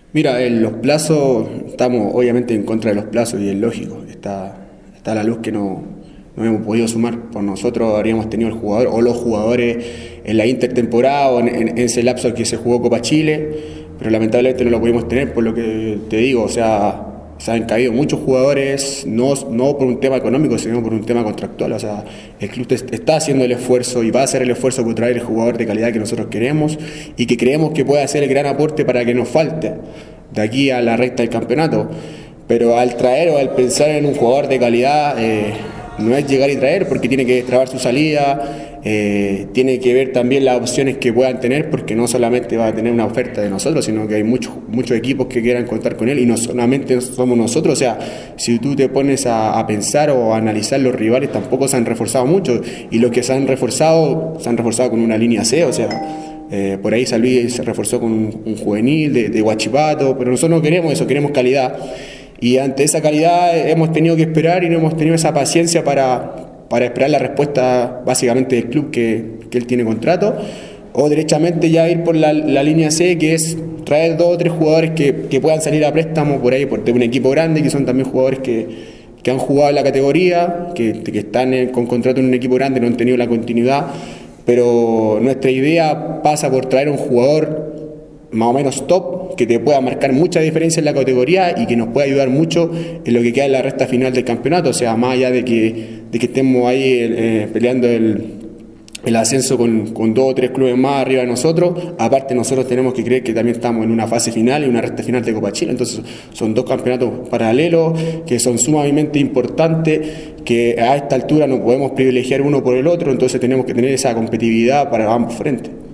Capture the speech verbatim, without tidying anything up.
Mira, en los plazos, estamos obviamente en contra de los plazos y es lógico, está, está la luz que no, no hemos podido sumar. Por nosotros habríamos tenido el jugador o los jugadores en la intertemporada o en, en, en ese lapso que se jugó Copa Chile, pero lamentablemente no lo pudimos tener por lo que te digo, o sea, se han caído muchos jugadores, no, no por un tema económico, sino por un tema contractual. O sea, el club está haciendo el esfuerzo y va a hacer el esfuerzo por traer el jugador de calidad que nosotros queremos y que creemos que puede hacer el gran aporte para que nos falte de aquí a la recta del campeonato. Pero al traer o al pensar en un jugador de calidad, eh, no es llegar y traer, porque tiene que destrabar su salida, eh, tiene que ver también las opciones que puedan tener, porque no solamente va a tener una oferta de nosotros, sino que hay muchos muchos equipos que quieran contar con él y no solamente somos nosotros. O sea, si tú te pones a, a pensar o a analizar, los rivales tampoco se han reforzado mucho y los que se han reforzado, se han reforzado con una línea C, o sea... Eh, por ahí San Luis se reforzó con un, un juvenil de, de Huachipato, pero nosotros no queremos eso, queremos calidad. Y ante esa calidad hemos tenido que esperar y no hemos tenido esa paciencia para, para esperar la respuesta básicamente del club que, que él tiene contrato, o derechamente ya ir por la, la línea C, que es traer dos o tres jugadores que, que puedan salir a préstamo por ahí por, de un equipo grande, que son también jugadores que, que han jugado en la categoría, que, que están en, con contrato en un equipo grande, no han tenido la continuidad. Pero nuestra idea pasa por traer un jugador más o menos top, que te pueda marcar mucha diferencia en la categoría y que nos pueda ayudar mucho en lo que queda en la recta final del campeonato. O sea, más allá de que, de que estemos ahí eh, peleando el, el ascenso con, con dos o tres clubes más arriba de nosotros, aparte nosotros tenemos que creer que también estamos en una fase final y una recta final de Copa Chile. Entonces son dos campeonatos paralelos que son sumamente importantes, que a esta altura no podemos privilegiar uno por el otro, entonces tenemos que tener esa competitividad para ambos frentes.